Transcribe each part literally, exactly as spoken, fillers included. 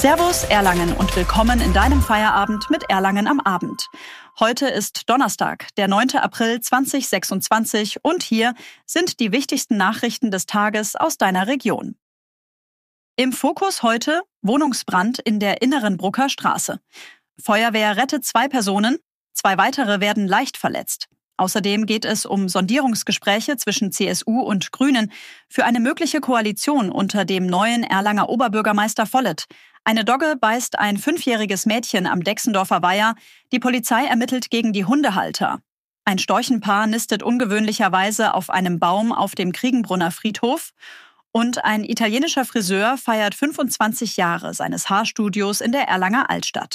Servus Erlangen und willkommen in deinem Feierabend mit Erlangen am Abend. Heute ist Donnerstag, der neunte April zweitausendsechsundzwanzig und hier sind die wichtigsten Nachrichten des Tages aus deiner Region. Im Fokus heute Wohnungsbrand in der Inneren Brucker Straße. Feuerwehr rettet zwei Personen, zwei weitere werden leicht verletzt. Außerdem geht es um Sondierungsgespräche zwischen C S U und Grünen für eine mögliche Koalition unter dem neuen Erlanger Oberbürgermeister Vollet. Eine Dogge beißt ein fünfjähriges Mädchen am Dexendorfer Weiher. Die Polizei ermittelt gegen die Hundehalter. Ein Storchenpaar nistet ungewöhnlicherweise auf einem Baum auf dem Kriegenbrunner Friedhof. Und ein italienischer Friseur feiert fünfundzwanzig Jahre seines Haarstudios in der Erlanger Altstadt.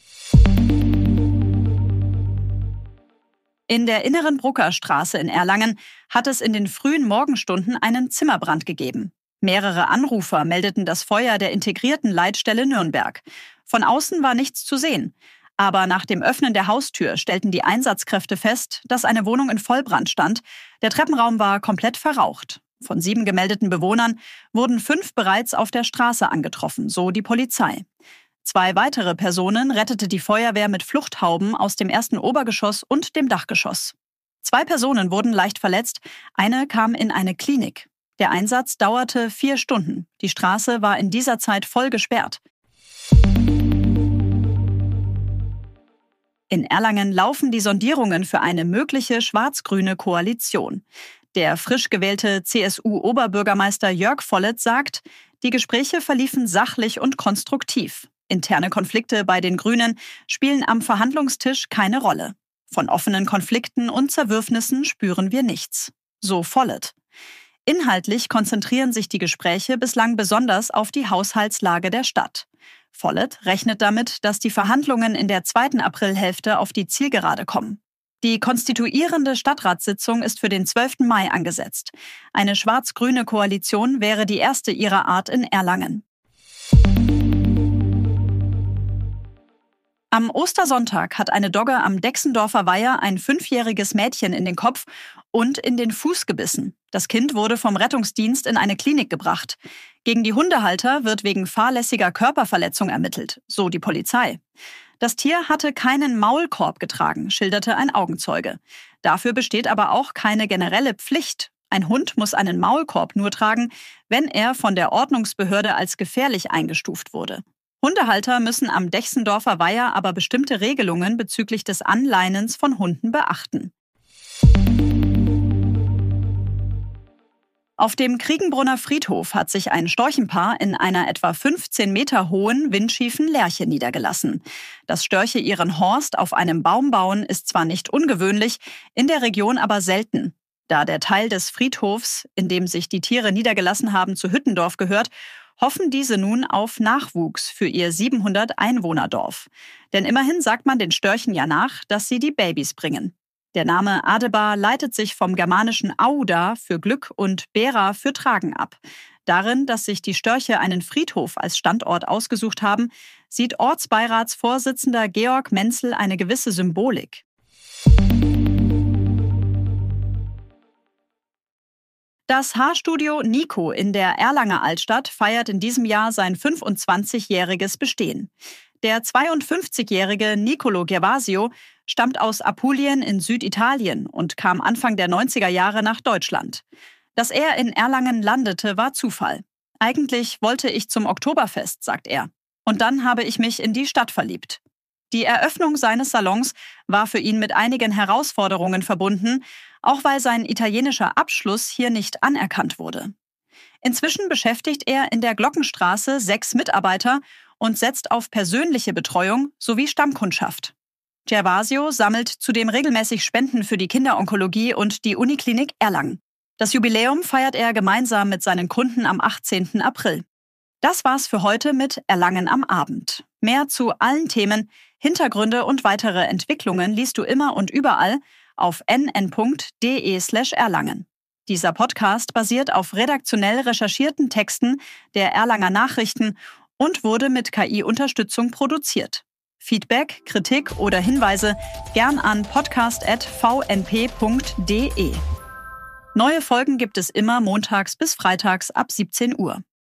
In der Inneren Brucker Straße in Erlangen hat es in den frühen Morgenstunden einen Zimmerbrand gegeben. Mehrere Anrufer meldeten das Feuer der integrierten Leitstelle Nürnberg. Von außen war nichts zu sehen. Aber nach dem Öffnen der Haustür stellten die Einsatzkräfte fest, dass eine Wohnung in Vollbrand stand. Der Treppenraum war komplett verraucht. Von sieben gemeldeten Bewohnern wurden fünf bereits auf der Straße angetroffen, so die Polizei. Zwei weitere Personen rettete die Feuerwehr mit Fluchthauben aus dem ersten Obergeschoss und dem Dachgeschoss. Zwei Personen wurden leicht verletzt, eine kam in eine Klinik. Der Einsatz dauerte vier Stunden. Die Straße war in dieser Zeit voll gesperrt. In Erlangen laufen die Sondierungen für eine mögliche schwarz-grüne Koalition. Der frisch gewählte C S U-Oberbürgermeister Jörg Vollet sagt, die Gespräche verliefen sachlich und konstruktiv. Interne Konflikte bei den Grünen spielen am Verhandlungstisch keine Rolle. Von offenen Konflikten und Zerwürfnissen spüren wir nichts. So Vollet. Inhaltlich konzentrieren sich die Gespräche bislang besonders auf die Haushaltslage der Stadt. Vollet rechnet damit, dass die Verhandlungen in der zweiten Aprilhälfte auf die Zielgerade kommen. Die konstituierende Stadtratssitzung ist für den zwölften Mai angesetzt. Eine schwarz-grüne Koalition wäre die erste ihrer Art in Erlangen. Am Ostersonntag hat eine Dogge am Dexendorfer Weiher ein fünfjähriges Mädchen in den Kopf und in den Fuß gebissen. Das Kind wurde vom Rettungsdienst in eine Klinik gebracht. Gegen die Hundehalter wird wegen fahrlässiger Körperverletzung ermittelt, so die Polizei. Das Tier hatte keinen Maulkorb getragen, schilderte ein Augenzeuge. Dafür besteht aber auch keine generelle Pflicht. Ein Hund muss einen Maulkorb nur tragen, wenn er von der Ordnungsbehörde als gefährlich eingestuft wurde. Hundehalter müssen am Dexendorfer Weiher aber bestimmte Regelungen bezüglich des Anleinens von Hunden beachten. Auf dem Kriegenbrunner Friedhof hat sich ein Storchenpaar in einer etwa fünfzehn Meter hohen, windschiefen Lärche niedergelassen. Dass Störche ihren Horst auf einem Baum bauen, ist zwar nicht ungewöhnlich, in der Region aber selten. Da der Teil des Friedhofs, in dem sich die Tiere niedergelassen haben, zu Hüttendorf gehört, hoffen diese nun auf Nachwuchs für ihr siebenhundert Einwohnerdorf. Denn immerhin sagt man den Störchen ja nach, dass sie die Babys bringen. Der Name Adebar leitet sich vom germanischen Auda für Glück und Bera für Tragen ab. Darin, dass sich die Störche einen Friedhof als Standort ausgesucht haben, sieht Ortsbeiratsvorsitzender Georg Menzel eine gewisse Symbolik. Das Haarstudio Nico in der Erlanger Altstadt feiert in diesem Jahr sein fünfundzwanzigjähriges Bestehen. Der zweiundfünfzigjährige Nicolo Gervasio stammt aus Apulien in Süditalien und kam Anfang der neunziger Jahre nach Deutschland. Dass er in Erlangen landete, war Zufall. Eigentlich wollte ich zum Oktoberfest, sagt er. Und dann habe ich mich in die Stadt verliebt. Die Eröffnung seines Salons war für ihn mit einigen Herausforderungen verbunden, auch weil sein italienischer Abschluss hier nicht anerkannt wurde. Inzwischen beschäftigt er in der Glockenstraße sechs Mitarbeiter und setzt auf persönliche Betreuung sowie Stammkundschaft. Gervasio sammelt zudem regelmäßig Spenden für die Kinderonkologie und die Uniklinik Erlangen. Das Jubiläum feiert er gemeinsam mit seinen Kunden am achtzehnten April. Das war's für heute mit Erlangen am Abend. Mehr zu allen Themen, Hintergründe und weitere Entwicklungen liest du immer und überall auf n n punkt d e slash erlangen. Dieser Podcast basiert auf redaktionell recherchierten Texten der Erlanger Nachrichten und wurde mit K I-Unterstützung produziert. Feedback, Kritik oder Hinweise gern an podcast at v n p punkt d e. Neue Folgen gibt es immer montags bis freitags ab siebzehn Uhr.